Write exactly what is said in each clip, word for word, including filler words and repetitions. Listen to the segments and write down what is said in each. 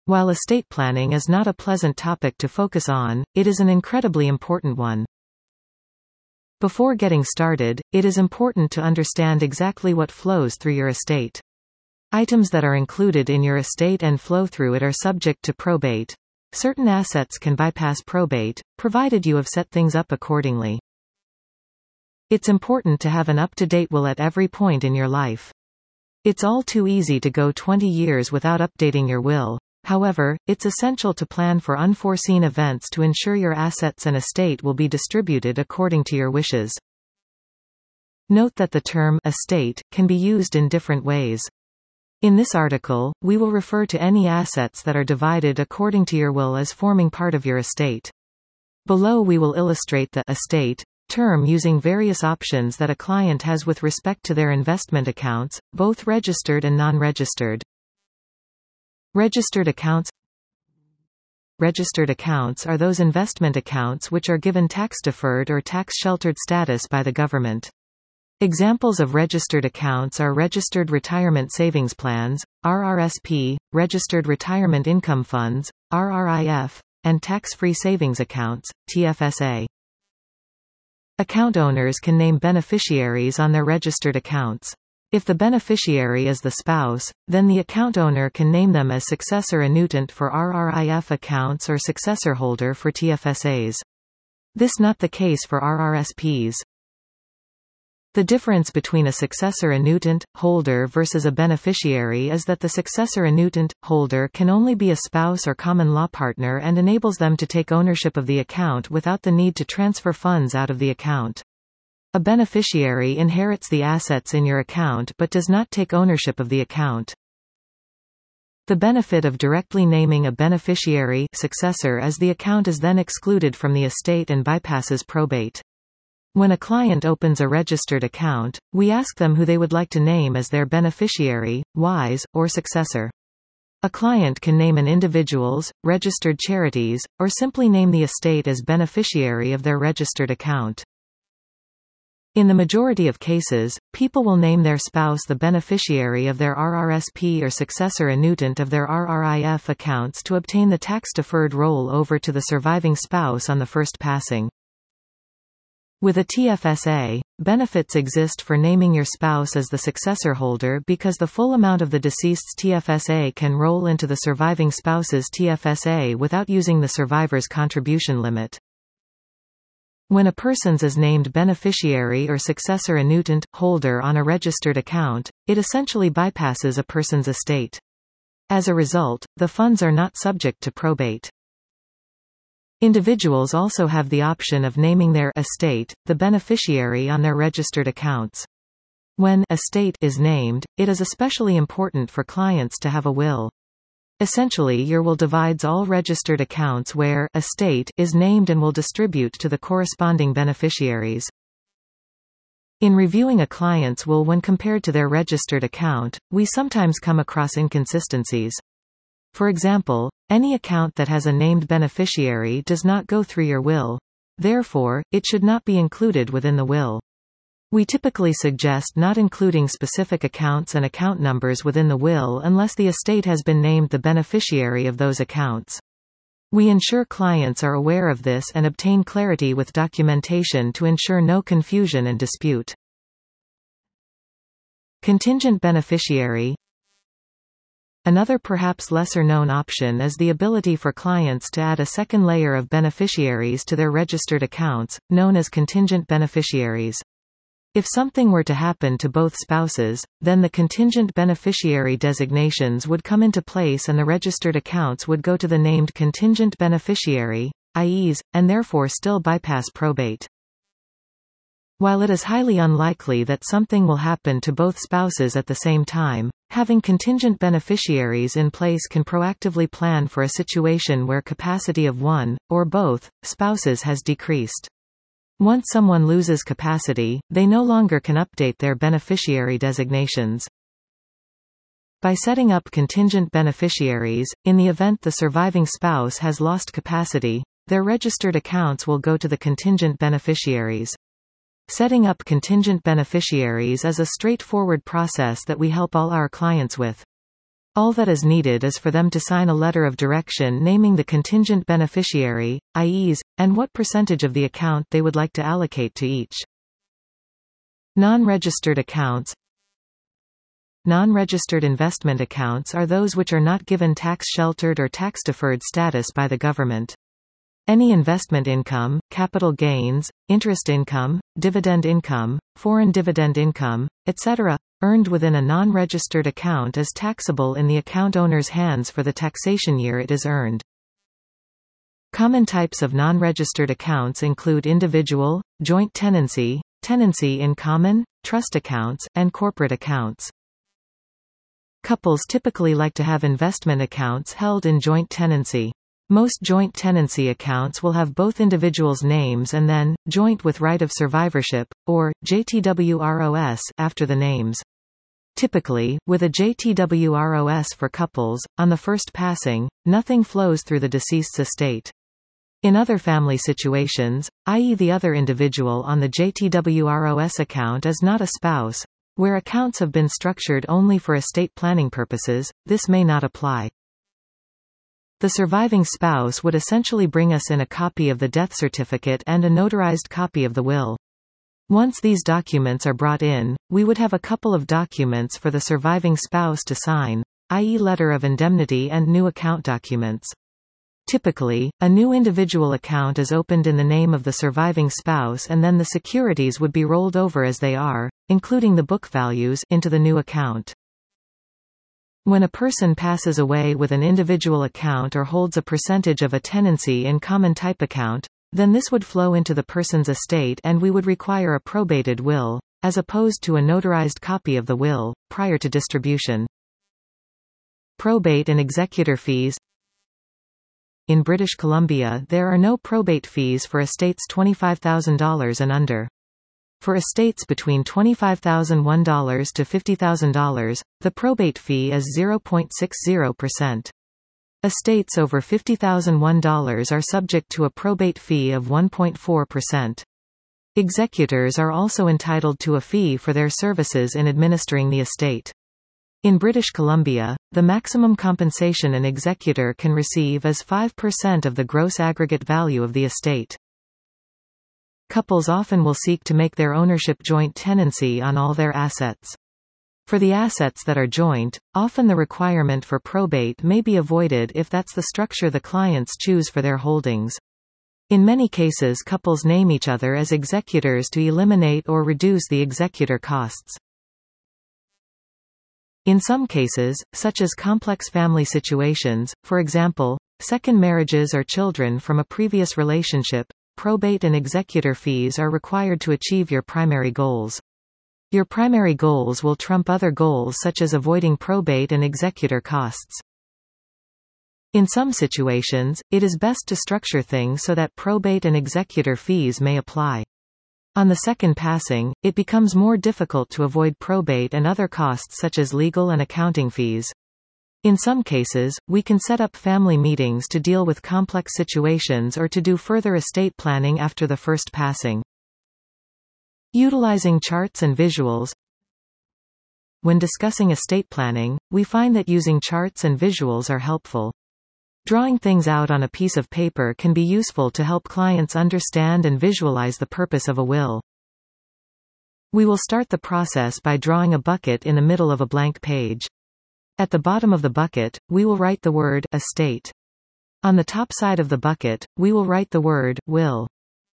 While estate planning is not a pleasant topic to focus on, it is an incredibly important one. Before getting started, it is important to understand exactly what flows through your estate. Items that are included in your estate and flow through it are subject to probate. Certain assets can bypass probate, provided you have set things up accordingly. It's important to have an up-to-date will at every point in your life. It's all too easy to go twenty years without updating your will. However, it's essential to plan for unforeseen events to ensure your assets and estate will be distributed according to your wishes. Note that the term estate can be used in different ways. In this article, we will refer to any assets that are divided according to your will as forming part of your estate. Below we will illustrate the estate term using various options that a client has with respect to their investment accounts, both registered and non-registered. Registered accounts. Registered accounts are those investment accounts which are given tax-deferred or tax-sheltered status by the government. Examples of registered accounts are Registered Retirement Savings Plans, R R S P, Registered Retirement Income Funds, R R I F, and Tax-Free Savings Accounts, T F S A. Account owners can name beneficiaries on their registered accounts. If the beneficiary is the spouse, then the account owner can name them as successor annuitant for R R I F accounts or successor holder for T F S As. This not the case for R R S Ps. The difference between a successor annuitant holder versus a beneficiary is that the successor annuitant holder can only be a spouse or common law partner and enables them to take ownership of the account without the need to transfer funds out of the account. A beneficiary inherits the assets in your account but does not take ownership of the account. The benefit of directly naming a beneficiary successor is the account is then excluded from the estate and bypasses probate. When a client opens a registered account, we ask them who they would like to name as their beneficiary, wise, or successor. A client can name an individual's, registered charities, or simply name the estate as beneficiary of their registered account. In the majority of cases, people will name their spouse the beneficiary of their R R S P or successor annuitant of their R R I F accounts to obtain the tax-deferred roll-over to the surviving spouse on the first passing. With a T F S A, benefits exist for naming your spouse as the successor holder because the full amount of the deceased's T F S A can roll into the surviving spouse's T F S A without using the survivor's contribution limit. When a person's is named beneficiary or successor annuitant holder on a registered account, it essentially bypasses a person's estate. As a result, the funds are not subject to probate. Individuals also have the option of naming their estate, the beneficiary on their registered accounts. When estate is named, it is especially important for clients to have a will. Essentially, your will divides all registered accounts where estate is named and will distribute to the corresponding beneficiaries. In reviewing a client's will when compared to their registered account, we sometimes come across inconsistencies. For example, any account that has a named beneficiary does not go through your will. Therefore, it should not be included within the will. We typically suggest not including specific accounts and account numbers within the will unless the estate has been named the beneficiary of those accounts. We ensure clients are aware of this and obtain clarity with documentation to ensure no confusion and dispute. Contingent beneficiary. Another perhaps lesser-known option is the ability for clients to add a second layer of beneficiaries to their registered accounts, known as contingent beneficiaries. If something were to happen to both spouses, then the contingent beneficiary designations would come into place and the registered accounts would go to the named contingent beneficiary, I Es, and therefore still bypass probate. While it is highly unlikely that something will happen to both spouses at the same time, having contingent beneficiaries in place can proactively plan for a situation where capacity of one, or both, spouses has decreased. Once someone loses capacity, they no longer can update their beneficiary designations. By setting up contingent beneficiaries, in the event the surviving spouse has lost capacity, their registered accounts will go to the contingent beneficiaries. Setting up contingent beneficiaries is a straightforward process that we help all our clients with. All that is needed is for them to sign a letter of direction naming the contingent beneficiary, that is, and what percentage of the account they would like to allocate to each. Non-registered accounts. Non-registered investment accounts are those which are not given tax-sheltered or tax-deferred status by the government. Any investment income, capital gains, interest income, dividend income, foreign dividend income, et cetera, earned within a non-registered account is taxable in the account owner's hands for the taxation year it is earned. Common types of non-registered accounts include individual, joint tenancy, tenancy in common, trust accounts, and corporate accounts. Couples typically like to have investment accounts held in joint tenancy. Most joint tenancy accounts will have both individuals' names and then, joint with right of survivorship, or, J T W R O S, after the names. Typically, with a J T W R O S for couples, on the first passing, nothing flows through the deceased's estate. In other family situations, that is the other individual on the J T W R O S account is not a spouse, where accounts have been structured only for estate planning purposes, this may not apply. The surviving spouse would essentially bring us in a copy of the death certificate and a notarized copy of the will. Once these documents are brought in, we would have a couple of documents for the surviving spouse to sign, that is letter of indemnity and new account documents. Typically, a new individual account is opened in the name of the surviving spouse and then the securities would be rolled over as they are, including the book values, into the new account. When a person passes away with an individual account or holds a percentage of a tenancy in common type account, then this would flow into the person's estate and we would require a probated will, as opposed to a notarized copy of the will, prior to distribution. Probate and executor fees. In British Columbia there are no probate fees for estates twenty-five thousand dollars and under. For estates between twenty-five thousand one dollars to fifty thousand dollars, the probate fee is zero point six zero percent. Estates over fifty thousand one dollars are subject to a probate fee of one point four percent. Executors are also entitled to a fee for their services in administering the estate. In British Columbia, the maximum compensation an executor can receive is five percent of the gross aggregate value of the estate. Couples often will seek to make their ownership joint tenancy on all their assets. For the assets that are joint, often the requirement for probate may be avoided if that's the structure the clients choose for their holdings. In many cases couples name each other as executors to eliminate or reduce the executor costs. In some cases, such as complex family situations, for example, second marriages or children from a previous relationship, probate and executor fees are required to achieve your primary goals. Your primary goals will trump other goals such as avoiding probate and executor costs. In some situations, it is best to structure things so that probate and executor fees may apply. On the second passing, it becomes more difficult to avoid probate and other costs such as legal and accounting fees. In some cases, we can set up family meetings to deal with complex situations or to do further estate planning after the first passing. Utilizing charts and visuals. When discussing estate planning, we find that using charts and visuals are helpful. Drawing things out on a piece of paper can be useful to help clients understand and visualize the purpose of a will. We will start the process by drawing a bucket in the middle of a blank page. At the bottom of the bucket, we will write the word estate. On the top side of the bucket, we will write the word will.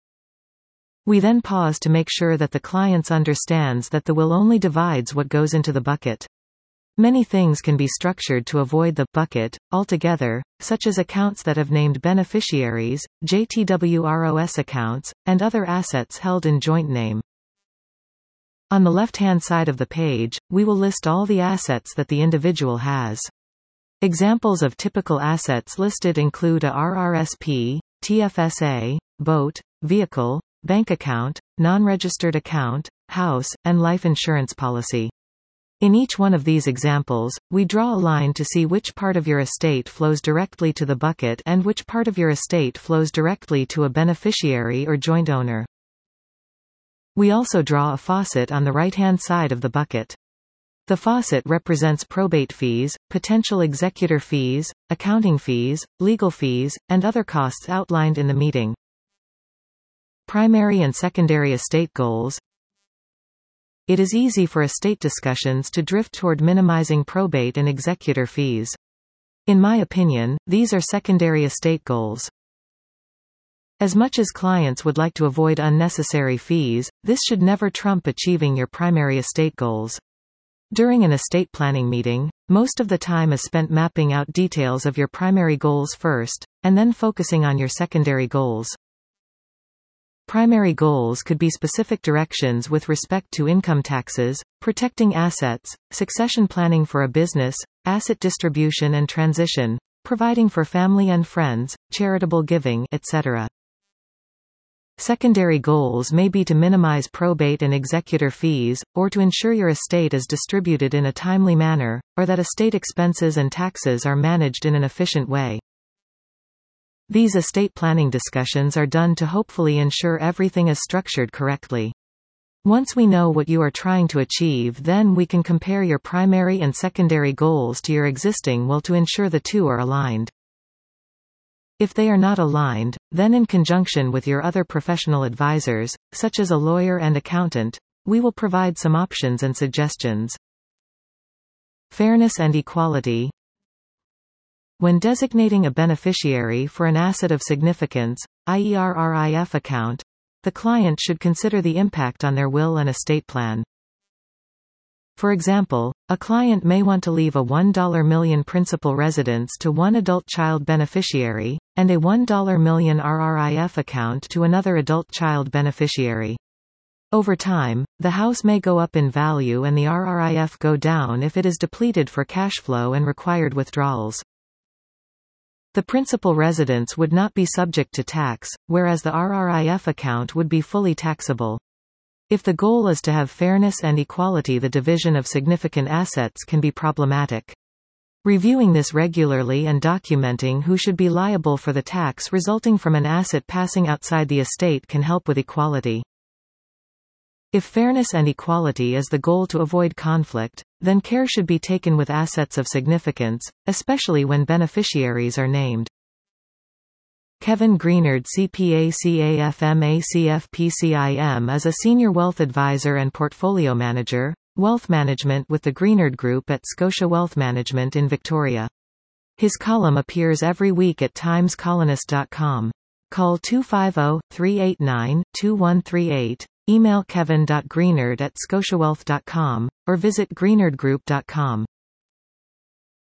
We then pause to make sure that the client understands that the will only divides what goes into the bucket. Many things can be structured to avoid the bucket altogether, such as accounts that have named beneficiaries, J T W R O S accounts, and other assets held in joint name. On the left-hand side of the page, we will list all the assets that the individual has. Examples of typical assets listed include a R R S P, T F S A, boat, vehicle, bank account, non-registered account, house, and life insurance policy. In each one of these examples, we draw a line to see which part of your estate flows directly to the bucket and which part of your estate flows directly to a beneficiary or joint owner. We also draw a faucet on the right-hand side of the bucket. The faucet represents probate fees, potential executor fees, accounting fees, legal fees, and other costs outlined in the meeting. Primary and secondary estate goals. It is easy for estate discussions to drift toward minimizing probate and executor fees. In my opinion, these are secondary estate goals. As much as clients would like to avoid unnecessary fees, this should never trump achieving your primary estate goals. During an estate planning meeting, most of the time is spent mapping out details of your primary goals first, and then focusing on your secondary goals. Primary goals could be specific directions with respect to income taxes, protecting assets, succession planning for a business, asset distribution and transition, providing for family and friends, charitable giving, et cetera. Secondary goals may be to minimize probate and executor fees, or to ensure your estate is distributed in a timely manner, or that estate expenses and taxes are managed in an efficient way. These estate planning discussions are done to hopefully ensure everything is structured correctly. Once we know what you are trying to achieve, then we can compare your primary and secondary goals to your existing will to ensure the two are aligned. If they are not aligned, then in conjunction with your other professional advisors, such as a lawyer and accountant, we will provide some options and suggestions. Fairness and equality. When designating a beneficiary for an asset of significance, that is R R I F account, the client should consider the impact on their will and estate plan. For example, a client may want to leave a one million principal residence to one adult child beneficiary, and a one million R R I F account to another adult child beneficiary. Over time, the house may go up in value and the R R I F go down if it is depleted for cash flow and required withdrawals. The principal residence would not be subject to tax, whereas the R R I F account would be fully taxable. If the goal is to have fairness and equality, the division of significant assets can be problematic. Reviewing this regularly and documenting who should be liable for the tax resulting from an asset passing outside the estate can help with equality. If fairness and equality is the goal to avoid conflict, then care should be taken with assets of significance, especially when beneficiaries are named. Kevin Greenard C P A C A F M A C F P C I M is a senior wealth advisor and portfolio manager, wealth management with the Greenard Group at Scotia Wealth Management in Victoria. His column appears every week at times colonist dot com. Call two five zero, three eight nine, two one three eight, email kevin dot greenard at scotiawealth dot com, or visit greenard group dot com.